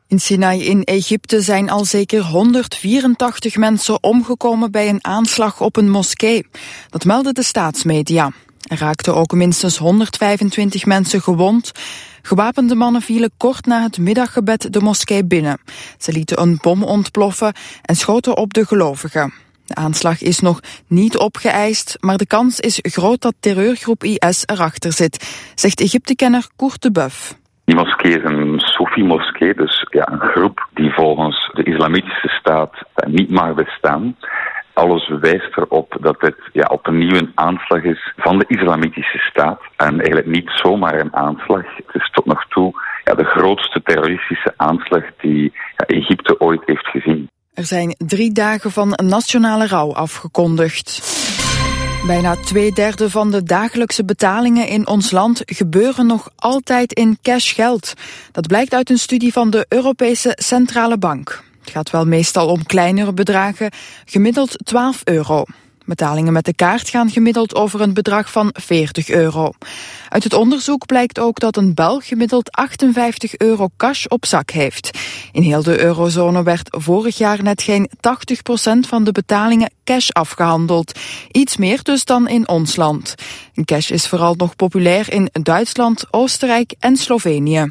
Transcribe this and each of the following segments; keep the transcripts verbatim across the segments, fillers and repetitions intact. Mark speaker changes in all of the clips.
Speaker 1: In Sinai in Egypte zijn al zeker honderdvierentachtig mensen omgekomen bij een aanslag op een moskee. Dat melden de staatsmedia. Er raakten ook minstens honderdvijfentwintig mensen gewond. Gewapende mannen vielen kort na het middaggebed de moskee binnen. Ze lieten een bom ontploffen en schoten op de gelovigen. De aanslag is nog niet opgeëist, maar de kans is groot dat terreurgroep I S erachter zit, zegt Egyptekenner Koert de Buff.
Speaker 2: Die moskee is een Sofi-moskee, dus ja, een groep die volgens de islamitische staat niet mag bestaan. Alles wijst erop dat dit ja, opnieuw een aanslag is van de islamitische staat. En eigenlijk niet zomaar een aanslag. Het is tot nog toe ja, de grootste terroristische aanslag die ja, Egypte ooit heeft gezien.
Speaker 1: Er zijn drie dagen van nationale rouw afgekondigd. Bijna twee derde van de dagelijkse betalingen in ons land gebeuren nog altijd in cashgeld. Dat blijkt uit een studie van de Europese Centrale Bank. Het gaat wel meestal om kleinere bedragen, gemiddeld twaalf euro. Betalingen met de kaart gaan gemiddeld over een bedrag van veertig euro. Uit het onderzoek blijkt ook dat een Belg gemiddeld achtenvijftig euro cash op zak heeft. In heel de eurozone werd vorig jaar net geen tachtig procent van de betalingen cash afgehandeld. Iets meer dus dan in ons land. Cash is vooral nog populair in Duitsland, Oostenrijk en Slovenië.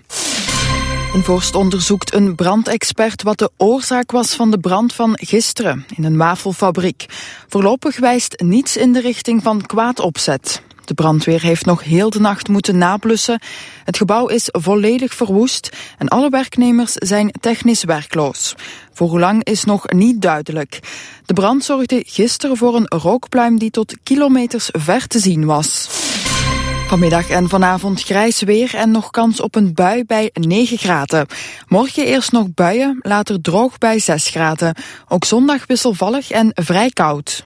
Speaker 1: In Voorst onderzoekt een brandexpert wat de oorzaak was van de brand van gisteren in een wafelfabriek. Voorlopig wijst niets in de richting van kwaad opzet. De brandweer heeft nog heel de nacht moeten nablussen. Het gebouw is volledig verwoest en alle werknemers zijn technisch werkloos. Voor hoe lang is nog niet duidelijk. De brand zorgde gisteren voor een rookpluim die tot kilometers ver te zien was. Vanmiddag en vanavond grijs weer en nog kans op een bui bij negen graden. Morgen eerst nog buien, later droog bij zes graden. Ook zondag wisselvallig en vrij koud.